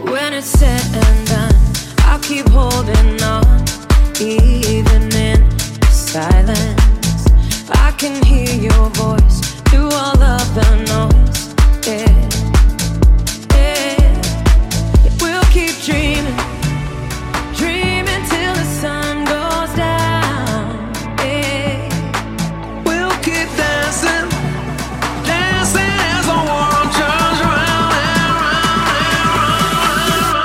When it's said and done, I'll keep holding on, even in silence.